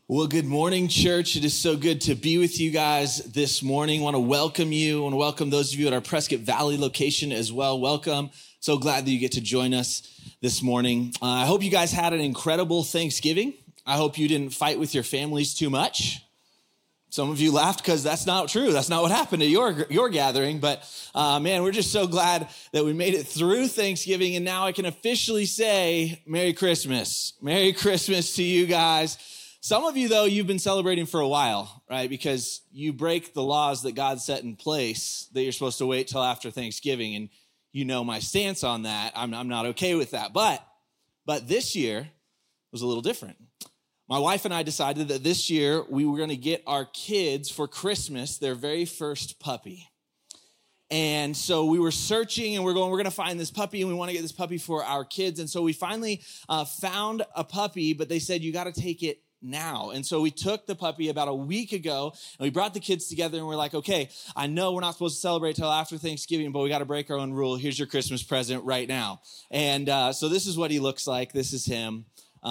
Well, good morning, church. It is so good to be with you guys this morning. I want to welcome you. I want to welcome those of you at our Prescott Valley location as well. Welcome. So glad that you get to join us this morning. I hope you guys had an incredible Thanksgiving. I hope you didn't fight with your families too much. Some of you laughed because that's not true. That's not what happened at your gathering. But man, we're just so glad that we made it through Thanksgiving. And now I can officially say Merry Christmas. Merry Christmas to you guys. Some of you, though, you've been celebrating for a while, right? Because you break the laws that God set in place that you're supposed to wait till after Thanksgiving. And you know my stance on that. I'm not okay with that. But this year was a little different. My wife and I decided that this year we were going to get our kids for Christmas their very first puppy. And so we were searching and we're going to find this puppy and we want to get this puppy for our kids. And so we finally found a puppy, but they said, you got to take it now. And so we took the puppy about a week ago and we brought the kids together and we're like, okay, I know we're not supposed to celebrate till after Thanksgiving, but we got to break our own rule. Here's your Christmas present right now. And so this is what he looks like. This is him.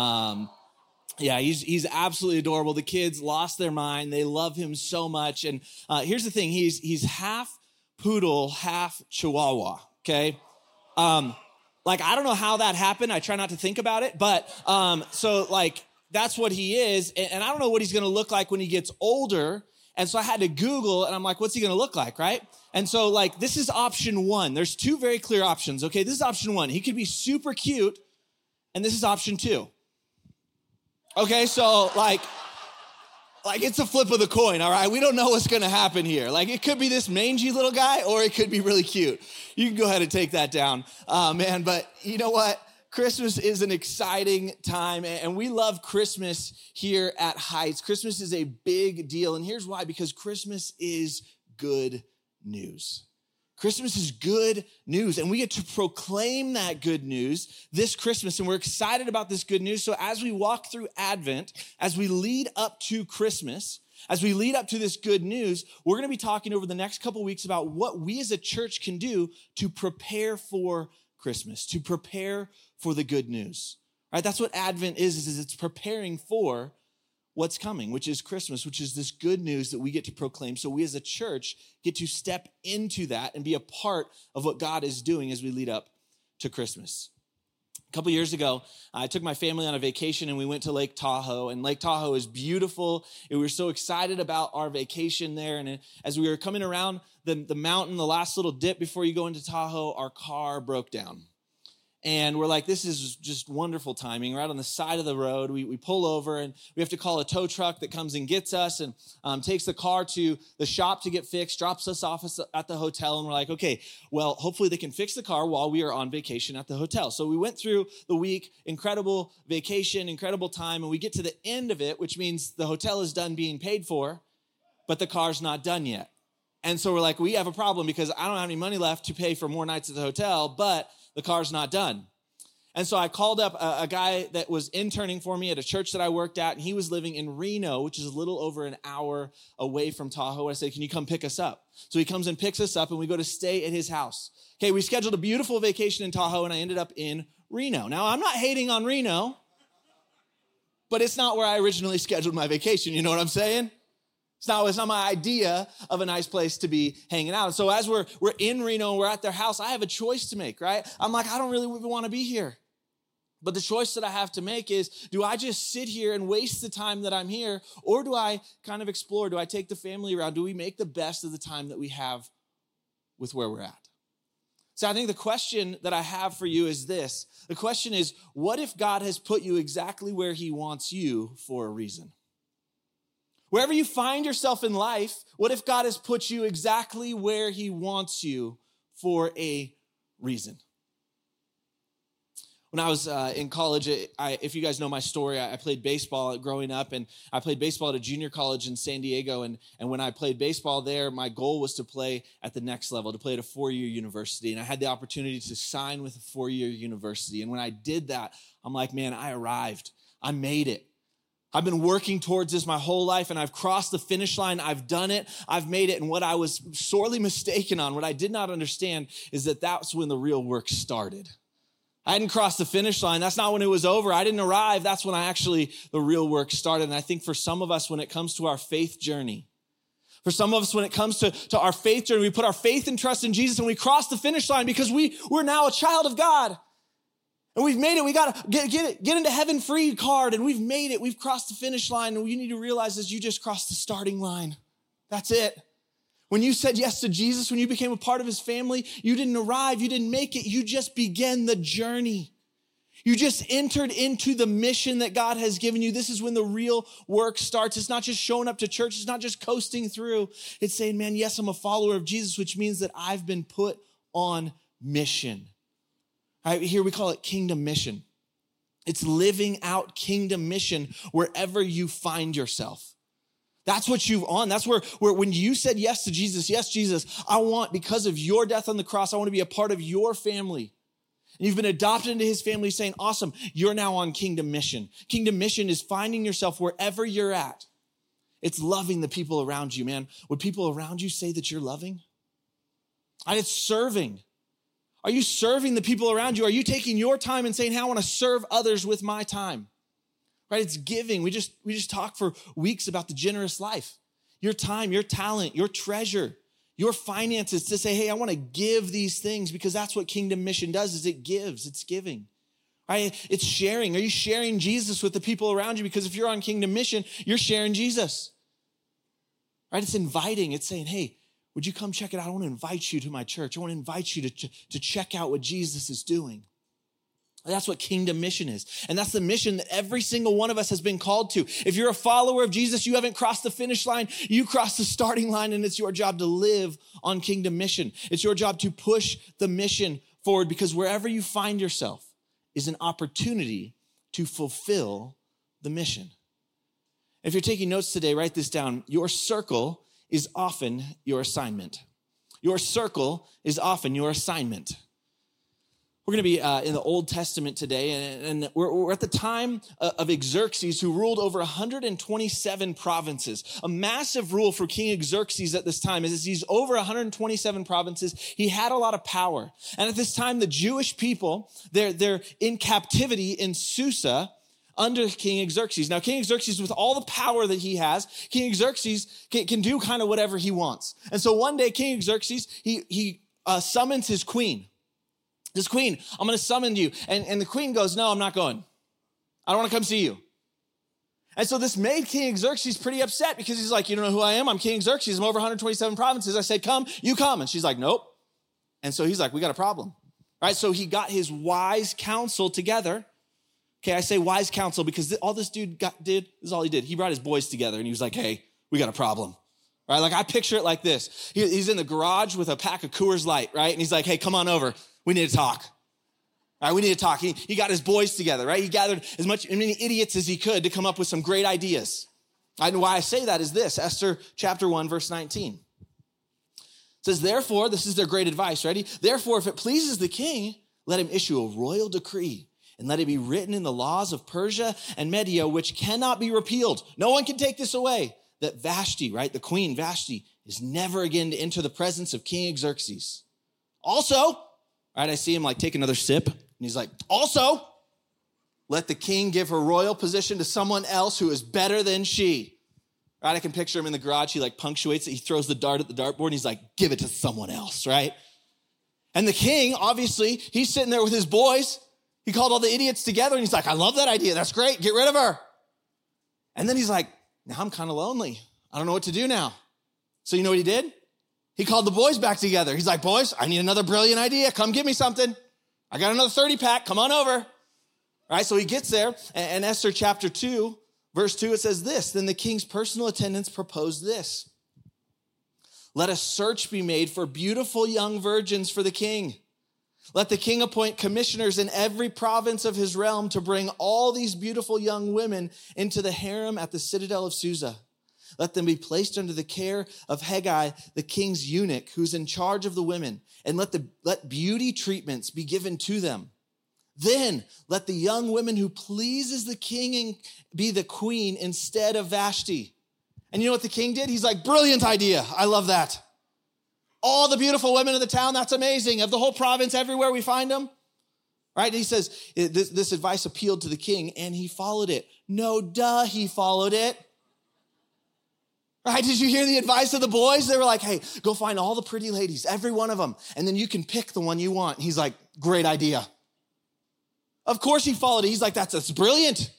Yeah, he's absolutely adorable. The kids lost their mind. They love him so much. And here's the thing. He's half poodle, half chihuahua. Okay. I don't know how that happened. I try not to think about it, but that's what he is. And I don't know what he's going to look like when he gets older. And so I had to Google and I'm like, what's he going to look like? Right. And so this is option one. There's two very clear options. Okay. This is option one. He could be super cute. And this is option two. Okay. So it's a flip of the coin. All right. We don't know what's going to happen here. It could be this mangy little guy or it could be really cute. You can go ahead and take that down, man. But you know what? Christmas is an exciting time, and we love Christmas here at Heights. Christmas is a big deal, and here's why, because Christmas is good news. Christmas is good news, and we get to proclaim that good news this Christmas, and we're excited about this good news. So as we walk through Advent, as we lead up to Christmas, as we lead up to this good news, we're going to be talking over the next couple weeks about what we as a church can do to prepare for Christmas, to prepare for the good news, right? That's what Advent is it's preparing for what's coming, which is Christmas, which is this good news that we get to proclaim. So we as a church get to step into that and be a part of what God is doing as we lead up to Christmas. A couple years ago, I took my family on a vacation and we went to Lake Tahoe, and Lake Tahoe is beautiful. We were so excited about our vacation there. And as we were coming around the mountain, the last little dip before you go into Tahoe, our car broke down. And we're like, this is just wonderful timing. Right on the side of the road, we pull over and we have to call a tow truck that comes and gets us and takes the car to the shop to get fixed, drops us off at the hotel. And we're like, okay, well, hopefully they can fix the car while we are on vacation at the hotel. So we went through the week, incredible vacation, incredible time. And we get to the end of it, which means the hotel is done being paid for, but the car's not done yet. And so we're like, we have a problem because I don't have any money left to pay for more nights at the hotel, but the car's not done. And so I called up a guy that was interning for me at a church that I worked at, and he was living in Reno, which is a little over an hour away from Tahoe. I said, can you come pick us up? So he comes and picks us up, and we go to stay at his house. Okay, we scheduled a beautiful vacation in Tahoe, and I ended up in Reno. Now, I'm not hating on Reno, but it's not where I originally scheduled my vacation. You know what I'm saying? It's not my idea of a nice place to be hanging out. And so as we're in Reno and we're at their house, I have a choice to make, right? I'm like, I don't really want to be here. But the choice that I have to make is, do I just sit here and waste the time that I'm here? Or do I kind of explore? Do I take the family around? Do we make the best of the time that we have with where we're at? So I think the question that I have for you is this. The question is, what if God has put you exactly where he wants you for a reason? Wherever you find yourself in life, what if God has put you exactly where he wants you for a reason? When I was in college, if you guys know my story, I played baseball growing up, and I played baseball at a junior college in San Diego. And when I played baseball there, my goal was to play at the next level, to play at a four-year university. And I had the opportunity to sign with a four-year university. And when I did that, I'm like, man, I arrived. I made it. I've been working towards this my whole life, and I've crossed the finish line. I've done it. I've made it. And what I was sorely mistaken on, what I did not understand, is that that's when the real work started. I hadn't crossed the finish line. That's not when it was over. I didn't arrive. That's when the real work started. And I think for some of us, when it comes to our faith journey, for some of us, when it comes to our faith journey, we put our faith and trust in Jesus and we cross the finish line because we're now a child of God. And we've made it. We got to get into heaven free card. And we've made it. We've crossed the finish line. And you need to realize is you just crossed the starting line. That's it. When you said yes to Jesus, when you became a part of his family, you didn't arrive. You didn't make it. You just began the journey. You just entered into the mission that God has given you. This is when the real work starts. It's not just showing up to church. It's not just coasting through. It's saying, man, yes, I'm a follower of Jesus, which means that I've been put on mission. Right, here we call it kingdom mission. It's living out kingdom mission wherever you find yourself. That's what you've on. That's where when you said yes to Jesus, yes, Jesus, I want, because of your death on the cross, I want to be a part of your family. And you've been adopted into his family saying, awesome, you're now on kingdom mission. Kingdom mission is finding yourself wherever you're at. It's loving the people around you, man. Would people around you say that you're loving? And it's serving. Are you serving the people around you? Are you taking your time and saying, hey, I want to serve others with my time? Right? It's giving. We just talked for weeks about the generous life. Your time, your talent, your treasure, your finances to say, hey, I want to give these things because that's what kingdom mission does is it gives, it's giving. Right? It's sharing. Are you sharing Jesus with the people around you? Because if you're on kingdom mission, you're sharing Jesus. Right? It's inviting. It's saying, hey, would you come check it out? I want to invite you to my church. I want to invite you to check out what Jesus is doing. That's what kingdom mission is. And that's the mission that every single one of us has been called to. If you're a follower of Jesus, you haven't crossed the finish line. You crossed the starting line, and it's your job to live on kingdom mission. It's your job to push the mission forward because wherever you find yourself is an opportunity to fulfill the mission. If you're taking notes today, write this down. Your circle is often your assignment. Your circle is often your assignment. We're going to be in the Old Testament today, and we're at the time of Xerxes, who ruled over 127 provinces. A massive rule for King Xerxes at this time is he's over 127 provinces. He had a lot of power. And at this time, the Jewish people, they're in captivity in Susa under King Xerxes. Now, King Xerxes, with all the power that he has, King Xerxes can do kind of whatever he wants. And so one day, King Xerxes, he summons his queen. This queen, I'm going to summon you. And the queen goes, no, I'm not going. I don't want to come see you. And so this made King Xerxes pretty upset because he's like, you don't know who I am? I'm King Xerxes. I'm over 127 provinces. I said, come, you come. And she's like, nope. And so he's like, we got a problem. Right? So he got his wise counsel together. Okay, I say wise counsel because all this dude did, this is all he did. He brought his boys together and he was like, hey, we got a problem. Right? Like I picture it like this. He's in the garage with a pack of Coors Light, right? And he's like, hey, come on over. We need to talk. All right, we need to talk. He got his boys together, right? He gathered as many idiots as he could to come up with some great ideas. And why I say that is this, Esther chapter 1, verse 19. It says, therefore, this is their great advice, ready? Therefore, if it pleases the king, let him issue a royal decree and let it be written in the laws of Persia and Media, which cannot be repealed. No one can take this away. That Vashti, right, the queen Vashti, is never again to enter the presence of King Xerxes. Also, right, I see him like take another sip, and he's like, also, let the king give her royal position to someone else who is better than she. Right, I can picture him in the garage. He like punctuates it. He throws the dart at the dartboard, and he's like, give it to someone else, right? And the king, obviously, he's sitting there with his boys. He called all the idiots together, and he's like, I love that idea. That's great. Get rid of her. And then he's like, now I'm kind of lonely. I don't know what to do now. So you know what he did? He called the boys back together. He's like, boys, I need another brilliant idea. Come give me something. I got another 30-pack. Come on over. All right, so he gets there, and Esther chapter 2, verse 2, it says this, then the king's personal attendants proposed this. Let a search be made for beautiful young virgins for the king. Let the king appoint commissioners in every province of his realm to bring all these beautiful young women into the harem at the citadel of Susa. Let them be placed under the care of Haggai, the king's eunuch, who's in charge of the women, and let beauty treatments be given to them. Then let the young woman who pleases the king be the queen instead of Vashti. And you know what the king did? He's like, brilliant idea. I love that. All the beautiful women of the town, that's amazing. Of the whole province, everywhere we find them. right? He says this advice appealed to the king and he followed it. No, duh, he followed it. Right? Did you hear the advice of the boys? They were like, hey, go find all the pretty ladies, every one of them, and then you can pick the one you want. He's like, great idea. Of course he followed it. He's like, that's brilliant.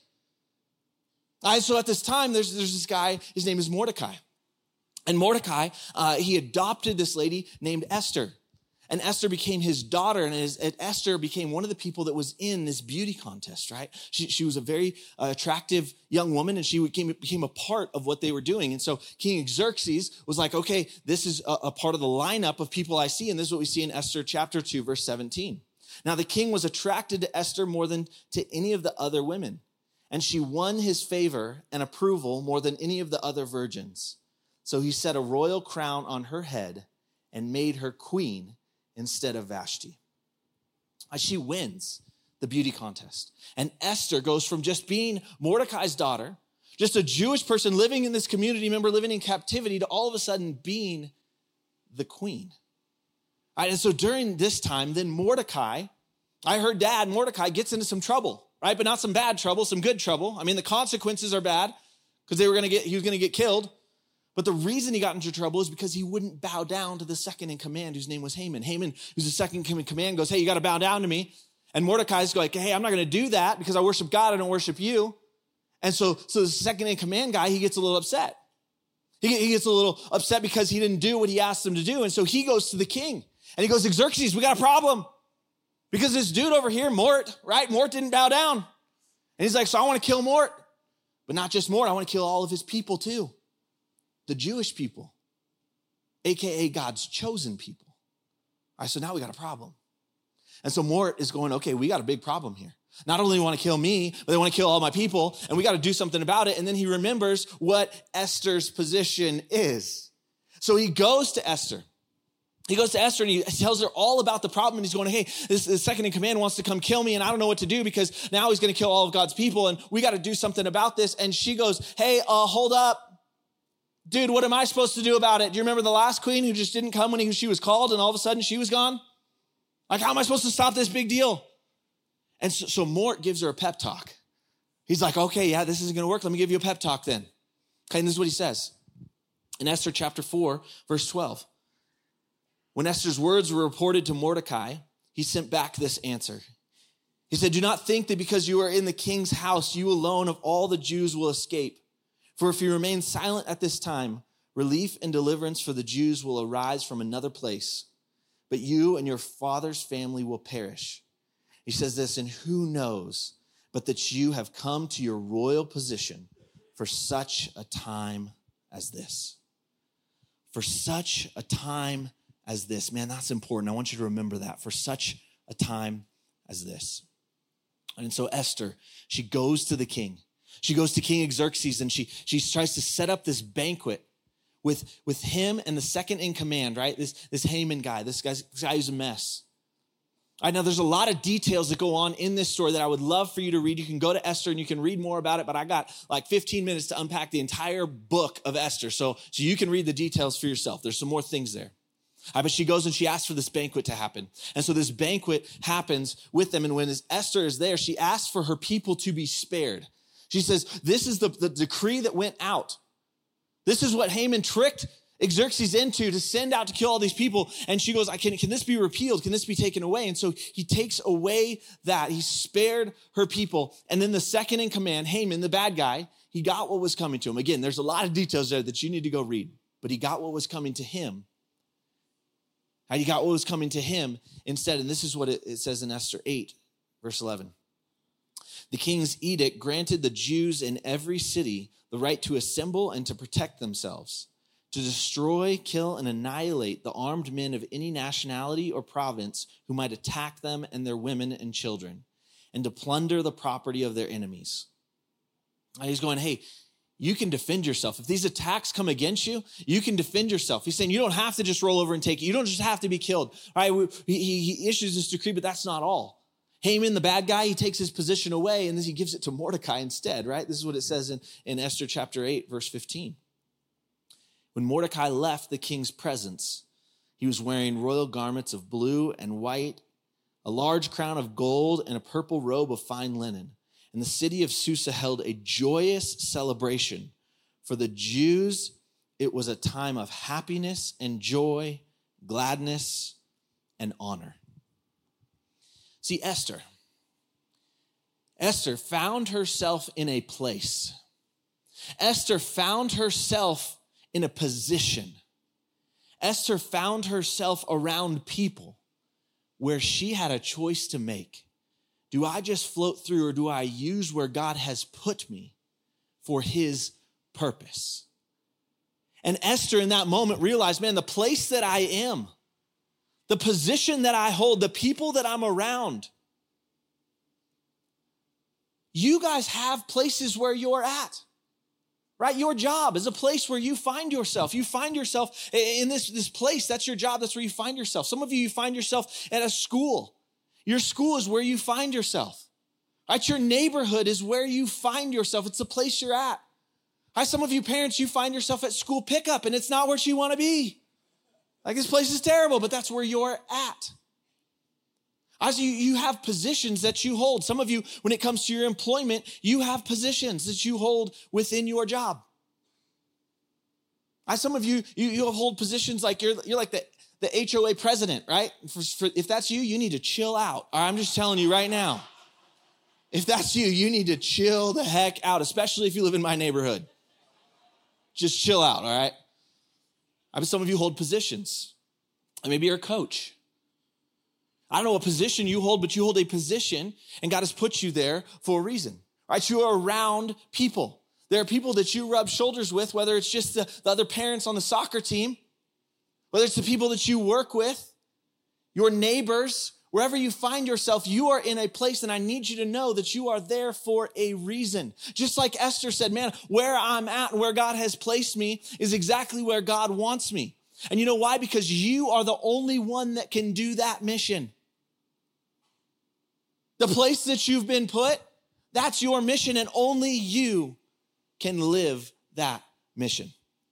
So at this time, there's this guy, his name is Mordecai. And Mordecai, he adopted this lady named Esther. And Esther became his daughter, and Esther became one of the people that was in this beauty contest, right? She was a very attractive young woman, and she became a part of what they were doing. And so King Xerxes was like, okay, this is a part of the lineup of people I see, and this is what we see in Esther chapter 2, verse 17. Now the king was attracted to Esther more than to any of the other women, and she won his favor and approval more than any of the other virgins. So he set a royal crown on her head and made her queen instead of Vashti. She wins the beauty contest. And Esther goes from just being Mordecai's daughter, just a Jewish person living in this community, remember, living in captivity, to all of a sudden being the queen. All right, and so during this time, then Mordecai, I heard Mordecai gets into some trouble, right? But not some bad trouble, some good trouble. I mean, the consequences are bad because he was going to get killed. But the reason he got into trouble is because he wouldn't bow down to the second in command, whose name was Haman. Haman, who's the second in command, goes, hey, you got to bow down to me. And Mordecai's like, hey, I'm not going to do that because I worship God, I don't worship you. And so the second in command guy, he gets a little upset. He gets a little upset because he didn't do what he asked him to do. And so he goes to the king and he goes, Xerxes, we got a problem. Because this dude over here, Mort, right? Mort didn't bow down. And he's like, so I want to kill Mort. But not just Mort, I want to kill all of his people too. The Jewish people, AKA God's chosen people. All right, so now we got a problem. And so Mort is going, okay, we got a big problem here. Not only want to kill me, but they want to kill all my people, and we got to do something about it. And then he remembers what Esther's position is. So he goes to Esther. He goes to Esther and he tells her all about the problem. And he's going, hey, this second in command wants to come kill me, and I don't know what to do because now he's going to kill all of God's people, and we got to do something about this. And she goes, hey, hold up. Dude, what am I supposed to do about it? Do you remember the last queen who just didn't come when she was called and all of a sudden she was gone? Like, how am I supposed to stop this big deal? And so Mort gives her a pep talk. He's like, okay, yeah, this isn't going to work. Let me give you a pep talk then. Okay, and this is what he says. In Esther chapter 4, verse 12. When Esther's words were reported to Mordecai, he sent back this answer. He said, do not think that because you are in the king's house, you alone of all the Jews will escape. For if you remain silent at this time, relief and deliverance for the Jews will arise from another place, but you and your father's family will perish. He says this, and who knows but that you have come to your royal position for such a time as this. For such a time as this. Man, that's important. I want you to remember that. For such a time as this. And so Esther, she goes to the king. She goes to King Xerxes and she tries to set up this banquet with him and the second in command, right? This Haman guy, this guy who's a mess. All right, now there's a lot of details that go on in this story that I would love for you to read. You can go to Esther and you can read more about it, but I got like 15 minutes to unpack the entire book of Esther. So you can read the details for yourself. There's some more things there. But she goes and she asks for this banquet to happen. And so this banquet happens with them. And when Esther is there, she asks for her people to be spared. She says, this is the decree that went out. This is what Haman tricked Xerxes into to send out to kill all these people. And she goes, can this be repealed? Can this be taken away? And so he takes away that. He spared her people. And then the second in command, Haman, the bad guy, he got what was coming to him. Again, there's a lot of details there that you need to go read. But he got what was coming to him. He got what was coming to him instead. And this is what it says in Esther 8, verse 11. The king's edict granted the Jews in every city the right to assemble and to protect themselves, to destroy, kill, and annihilate the armed men of any nationality or province who might attack them and their women and children, and to plunder the property of their enemies. And he's going, hey, you can defend yourself. If these attacks come against you, you can defend yourself. He's saying you don't have to just roll over and take it. You don't just have to be killed. All right, he issues this decree, but that's not all. Haman, the bad guy, he takes his position away and then he gives it to Mordecai instead, right? This is what it says in Esther chapter 8, verse 15. When Mordecai left the king's presence, he was wearing royal garments of blue and white, a large crown of gold and a purple robe of fine linen. And the city of Susa held a joyous celebration. For the Jews, it was a time of happiness and joy, gladness and honor. See, Esther found herself in a place. Esther found herself in a position. Esther found herself around people where she had a choice to make. Do I just float through, or do I use where God has put me for his purpose? And Esther in that moment realized, man, the place that I am, the position that I hold, the people that I'm around, you guys have places where you're at. Right? Your job is a place where you find yourself. You find yourself in this place. That's your job. That's where you find yourself. Some of you find yourself at a school. Your school is where you find yourself. Right? Your neighborhood is where you find yourself. It's the place you're at. Right? Some of you parents, you find yourself at school pickup and it's not where you want to be. Like, this place is terrible, but that's where you're at. As you have positions that you hold. Some of you, when it comes to your employment, you have positions that you hold within your job. Some of you hold positions like you're like the HOA president, right? If that's you, you need to chill out. I'm just telling you right now. If that's you, you need to chill the heck out, especially if you live in my neighborhood. Just chill out, all right? Some of you hold positions. Maybe you're a coach. I don't know what position you hold, but you hold a position and God has put you there for a reason, right? You are around people. There are people that you rub shoulders with, whether it's just the other parents on the soccer team, whether it's the people that you work with, your neighbors, wherever you find yourself, you are in a place, and I need you to know that you are there for a reason. Just like Esther said, man, where I'm at and where God has placed me is exactly where God wants me. And you know why? Because you are the only one that can do that mission. The place that you've been put, that's your mission, and only you can live that mission.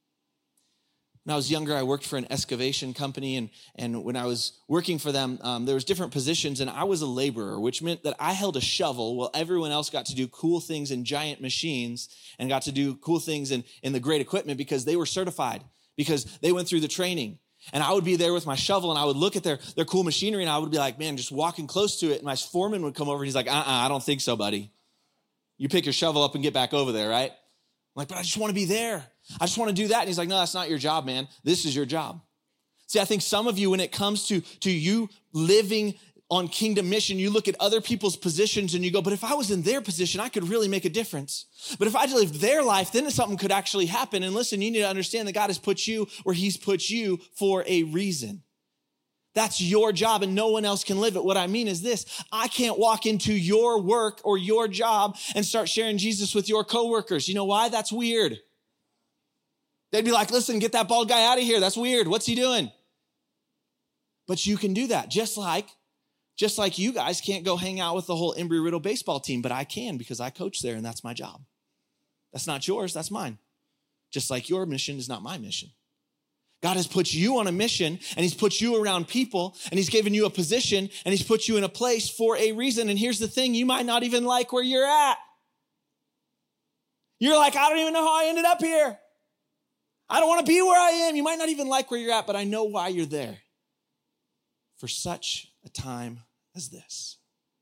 When I was younger, I worked for an excavation company, and when I was working for them, there was different positions, and I was a laborer, which meant that I held a shovel while everyone else got to do cool things in giant machines and got to do cool things in the great equipment because they were certified, because they went through the training. And I would be there with my shovel and I would look at their cool machinery and I would be like, man, just walking close to it. And my foreman would come over and he's like, I don't think so, buddy. You pick your shovel up and get back over there, right? I'm like, but I just want to be there. I just want to do that. And he's like, no, that's not your job, man. This is your job. See, I think some of you, when it comes to you living on kingdom mission, you look at other people's positions and you go, but if I was in their position, I could really make a difference. But if I lived their life, then something could actually happen. And listen, you need to understand that God has put you where he's put you for a reason. That's your job and no one else can live it. What I mean is this: I can't walk into your work or your job and start sharing Jesus with your coworkers. You know why? That's weird. They'd be like, listen, get that bald guy out of here. That's weird. What's he doing? But you can do that. Just like you guys can't go hang out with the whole Embry-Riddle baseball team, but I can because I coach there and that's my job. That's not yours, that's mine. Just like your mission is not my mission. God has put you on a mission and he's put you around people and he's given you a position and he's put you in a place for a reason. And here's the thing, you might not even like where you're at. You're like, I don't even know how I ended up here. I don't want to be where I am. You might not even like where you're at, but I know why you're there. For such a time as this.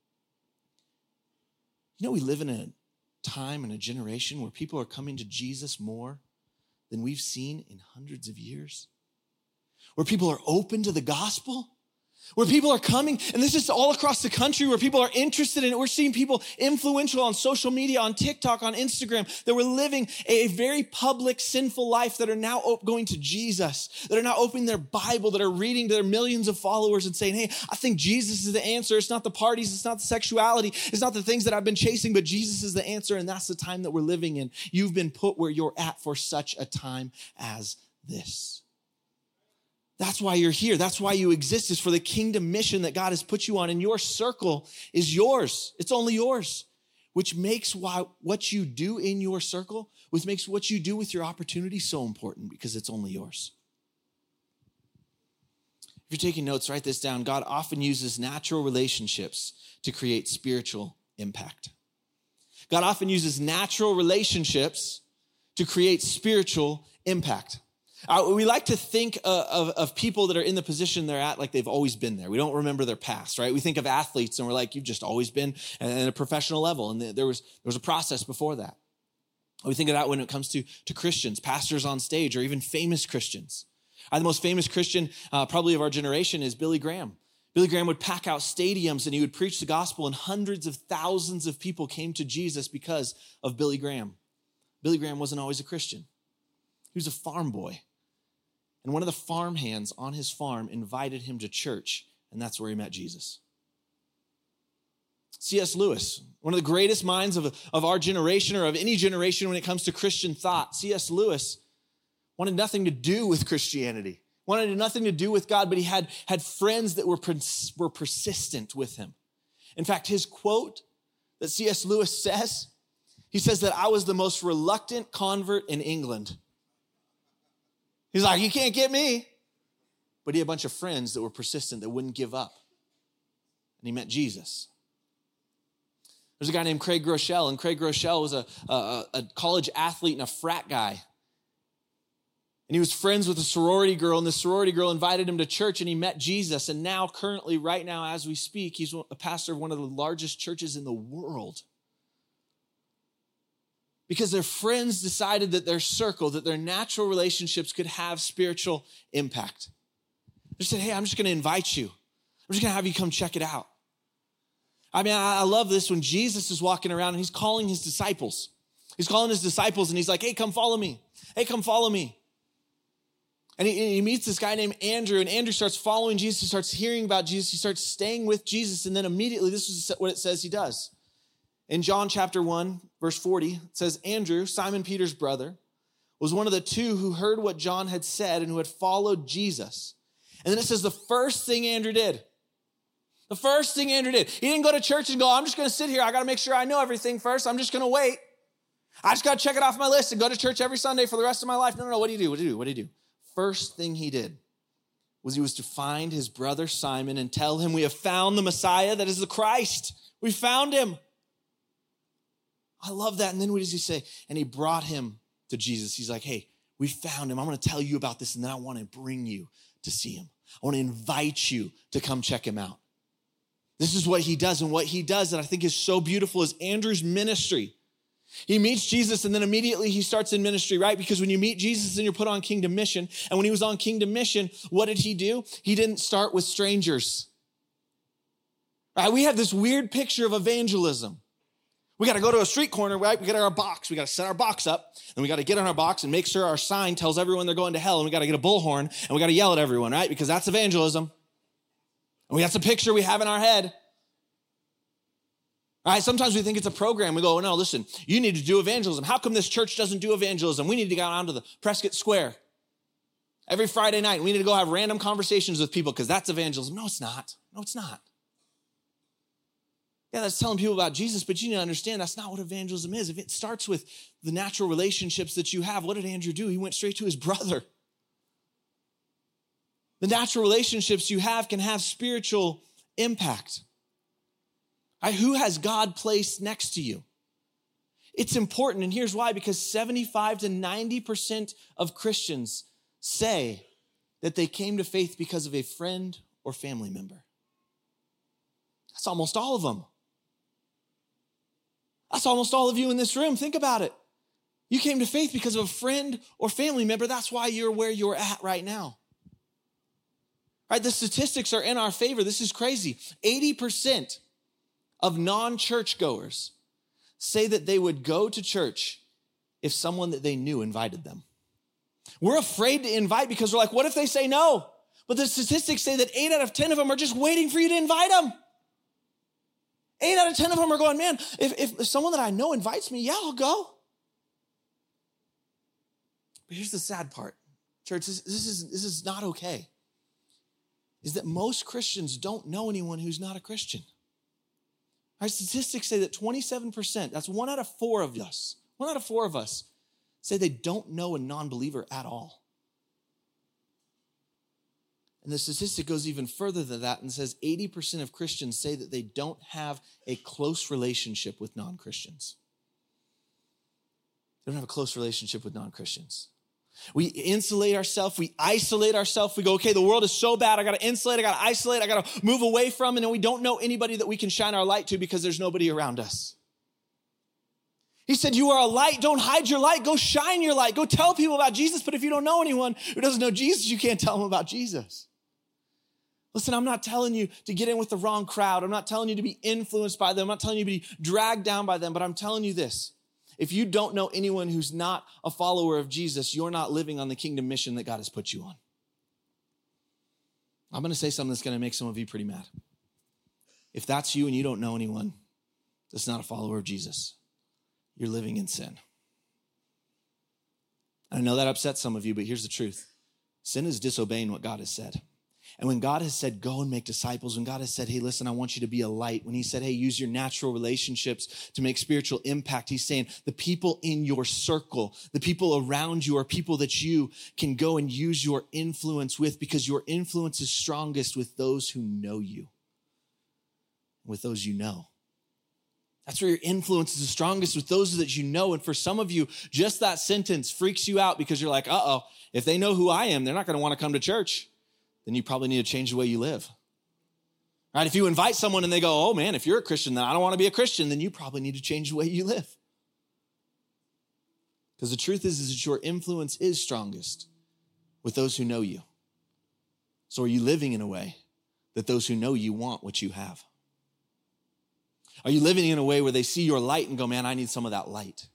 You know, we live in a time and a generation where people are coming to Jesus more than we've seen in hundreds of years. Where people are open to the gospel. Where people are coming, and this is all across the country, where people are interested in it. We're seeing people influential on social media, on TikTok, on Instagram, that were living a very public, sinful life that are now going to Jesus, that are now opening their Bible, that are reading to their millions of followers and saying, hey, I think Jesus is the answer. It's not the parties, it's not the sexuality, it's not the things that I've been chasing, but Jesus is the answer, and that's the time that we're living in. You've been put where you're at for such a time as this. That's why you're here. That's why you exist, is for the kingdom mission that God has put you on. And your circle is yours. It's only yours, which makes what you do in your circle, which makes what you do with your opportunity so important, because it's only yours. Have you're taking notes, write this down. God often uses natural relationships to create spiritual impact. God often uses natural relationships to create spiritual impact. We like to think of people that are in the position they're at like they've always been there. We don't remember their past, right? We think of athletes and we're like, you've just always been at a professional level. And there was a process before that. We think of that when it comes to Christians, pastors on stage, or even famous Christians. The most famous Christian probably of our generation is Billy Graham. Billy Graham would pack out stadiums and he would preach the gospel, and hundreds of thousands of people came to Jesus because of Billy Graham. Billy Graham wasn't always a Christian. He was a farm boy. And one of the farm hands on his farm invited him to church, and that's where he met Jesus. C.S. Lewis, one of the greatest minds of our generation or of any generation when it comes to Christian thought. C.S. Lewis wanted nothing to do with Christianity, wanted nothing to do with God, but he had friends that were persistent with him. In fact, his quote that C.S. Lewis says, he says that I was the most reluctant convert in England. He's like, you can't get me. But he had a bunch of friends that were persistent, that wouldn't give up. And he met Jesus. There's a guy named Craig Groeschel, and Craig Groeschel was a college athlete and a frat guy. And he was friends with a sorority girl, and the sorority girl invited him to church, and he met Jesus. And now, currently, right now, as we speak, he's a pastor of one of the largest churches in the world. Because their friends decided that their circle, that their natural relationships could have spiritual impact. They said, hey, I'm just going to invite you. I'm just going to have you come check it out. I mean, I love this when Jesus is walking around and he's calling his disciples. He's calling his disciples and he's like, hey, come follow me. Hey, come follow me. And he meets this guy named Andrew, and Andrew starts following Jesus. He starts hearing about Jesus. He starts staying with Jesus. And then immediately, this is what it says he does. In John chapter 1, verse 40, it says, Andrew, Simon Peter's brother, was one of the two who heard what John had said and who had followed Jesus. And then it says the first thing Andrew did. The first thing Andrew did. He didn't go to church and go, I'm just going to sit here. I got to make sure I know everything first. I'm just going to wait. I just got to check it off my list and go to church every Sunday for the rest of my life. No. What do you do? First thing he did was he was to find his brother Simon and tell him, we have found the Messiah, that is the Christ. We found him. I love that. And then what does he say? And he brought him to Jesus. He's like, hey, we found him. I'm going to tell you about this, and then I want to bring you to see him. I want to invite you to come check him out. This is what he does. And what he does that I think is so beautiful is Andrew's ministry. He meets Jesus, and then immediately he starts in ministry, right? Because when you meet Jesus, then you're put on kingdom mission. And when he was on kingdom mission, what did he do? He didn't start with strangers. Right? We have this weird picture of evangelism. We got to go to a street corner, right? We got our box. We got to set our box up, and we got to get on our box and make sure our sign tells everyone they're going to hell, and we got to get a bullhorn, and we got to yell at everyone, right? Because that's evangelism. And that's a picture we have in our head. All right, sometimes we think it's a program. We go, no, listen, you need to do evangelism. How come this church doesn't do evangelism? We need to go down to the Prescott Square every Friday night. We need to go have random conversations with people because that's evangelism. No, it's not. No, it's not. Yeah, that's telling people about Jesus, but you need to understand that's not what evangelism is. If it starts with the natural relationships that you have, what did Andrew do? He went straight to his brother. The natural relationships you have can have spiritual impact. Who has God placed next to you? It's important, and here's why, because 75 to 90% of Christians say that they came to faith because of a friend or family member. That's almost all of them. That's almost all of you in this room. Think about it. You came to faith because of a friend or family member. That's why you're where you're at right now. Right? The statistics are in our favor. This is crazy. 80% of non-churchgoers say that they would go to church if someone that they knew invited them. We're afraid to invite because we're like, what if they say no? But the statistics say that 8 out of 10 of them are just waiting for you to invite them. 8 out of 10 of them are going, man, if someone that I know invites me, yeah, I'll go. But here's the sad part. Church, this is not okay. Is that most Christians don't know anyone who's not a Christian. Our statistics say that 27%, that's 1 out of 4 of us, 1 out of 4 of us say they don't know a non-believer at all. And the statistic goes even further than that and says 80% of Christians say that they don't have a close relationship with non-Christians. They don't have a close relationship with non-Christians. We insulate ourselves, we isolate ourselves, we go, okay, the world is so bad, I gotta insulate, I gotta isolate, I gotta move away from, and then we don't know anybody that we can shine our light to because there's nobody around us. He said, you are a light, don't hide your light, go shine your light, go tell people about Jesus, but if you don't know anyone who doesn't know Jesus, you can't tell them about Jesus. Listen, I'm not telling you to get in with the wrong crowd. I'm not telling you to be influenced by them. I'm not telling you to be dragged down by them, but I'm telling you this. If you don't know anyone who's not a follower of Jesus, you're not living on the kingdom mission that God has put you on. I'm going to say something that's going to make some of you pretty mad. If that's you and you don't know anyone that's not a follower of Jesus, you're living in sin. I know that upsets some of you, but here's the truth. Sin is disobeying what God has said. And when God has said, go and make disciples, when God has said, hey, listen, I want you to be a light, when he said, hey, use your natural relationships to make spiritual impact, he's saying the people in your circle, the people around you are people that you can go and use your influence with, because your influence is strongest with those who know you, with those you know. That's where your influence is the strongest, with those that you know. And for some of you, just that sentence freaks you out because you're like, if they know who I am, they're not going to want to come to church. Then you probably need to change the way you live. Right? If you invite someone and they go, oh man, if you're a Christian, then I don't want to be a Christian, then you probably need to change the way you live. Because the truth is that your influence is strongest with those who know you. So are you living in a way that those who know you want what you have? Are you living in a way where they see your light and go, man, I need some of that light?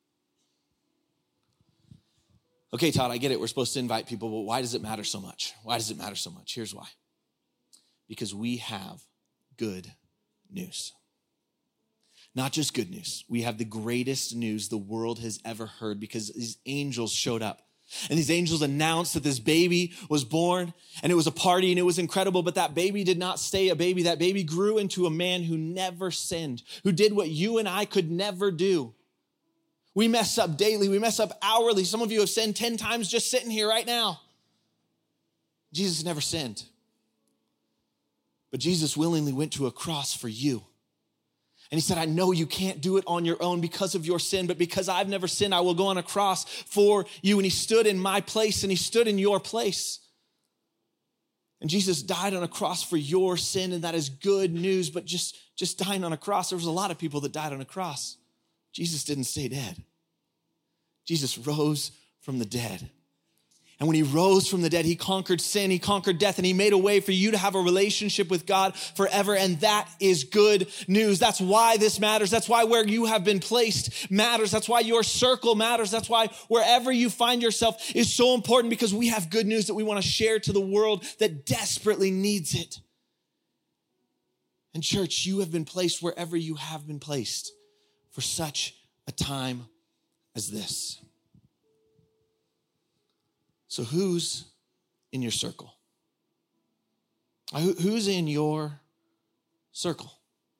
Okay, Todd, I get it. We're supposed to invite people, but why does it matter so much? Why does it matter so much? Here's why. Because we have good news. Not just good news. We have the greatest news the world has ever heard, because these angels showed up. And these angels announced that this baby was born, and it was a party, and it was incredible, but that baby did not stay a baby. That baby grew into a man who never sinned, who did what you and I could never do. We mess up daily. We mess up hourly. Some of you have sinned 10 times just sitting here right now. Jesus never sinned. But Jesus willingly went to a cross for you. And he said, I know you can't do it on your own because of your sin, but because I've never sinned, I will go on a cross for you. And he stood in my place and he stood in your place. And Jesus died on a cross for your sin, and that is good news. But just dying on a cross, there was a lot of people that died on a cross. Jesus didn't stay dead. Jesus rose from the dead. And when he rose from the dead, he conquered sin, he conquered death, and he made a way for you to have a relationship with God forever. And that is good news. That's why this matters. That's why where you have been placed matters. That's why your circle matters. That's why wherever you find yourself is so important, because we have good news that we want to share to the world that desperately needs it. And church, you have been placed wherever you have been placed for such a time as this. So who's in your circle? Who's in your circle?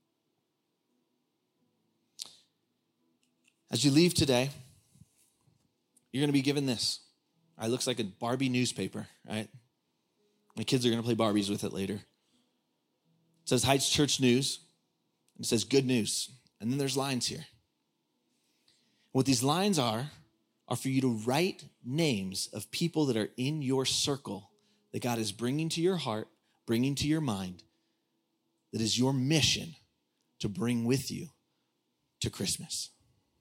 As you leave today, you're going to be given this. It looks like a Barbie newspaper, right? My kids are going to play Barbies with it later. It says Heights Church News, and it says good news. And then there's lines here. What these lines are for you to write names of people that are in your circle that God is bringing to your heart, bringing to your mind, that is your mission to bring with you to Christmas.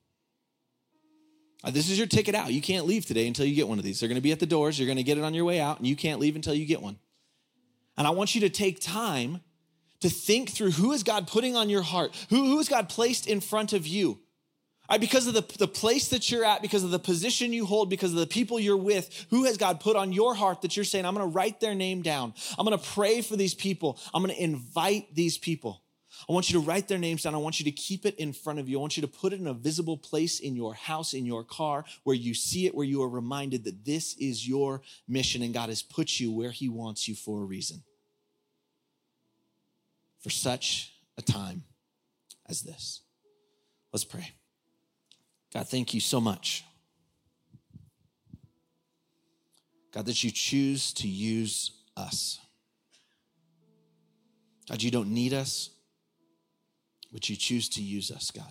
This is your ticket out. You can't leave today until you get one of these. They're going to be at the doors. You're going to get it on your way out, and you can't leave until you get one. And I want you to take time to think through, who is God putting on your heart? Who is God placed in front of you? Because of the place that you're at, because of the position you hold, because of the people you're with, who has God put on your heart that you're saying, I'm going to write their name down. I'm going to pray for these people. I'm going to invite these people. I want you to write their names down. I want you to keep it in front of you. I want you to put it in a visible place in your house, in your car, where you see it, where you are reminded that this is your mission and God has put you where he wants you for a reason. For such a time as this. Let's pray. God, thank you so much. God, that you choose to use us. God, you don't need us, but you choose to use us, God.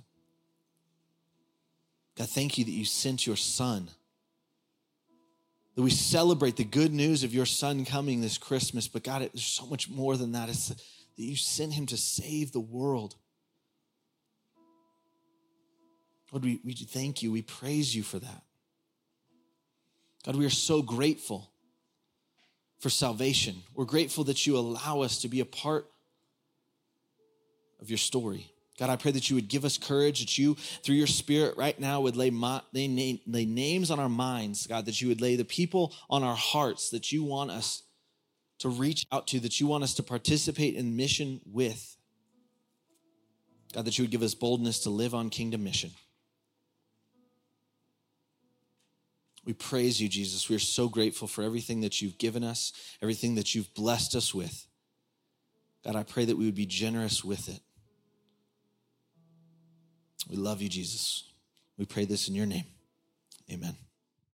God, thank you that you sent your son, that we celebrate the good news of your son coming this Christmas. But God, there's so much more than that. It's that you sent him to save the world. Lord, we thank you. We praise you for that. God, we are so grateful for salvation. We're grateful that you allow us to be a part of your story. God, I pray that you would give us courage, that you, through your Spirit right now, would lay names on our minds, God, that you would lay the people on our hearts that you want us to reach out to, that you want us to participate in mission with. God, that you would give us boldness to live on kingdom mission. We praise you, Jesus. We are so grateful for everything that you've given us, everything that you've blessed us with. God, I pray that we would be generous with it. We love you, Jesus. We pray this in your name. Amen.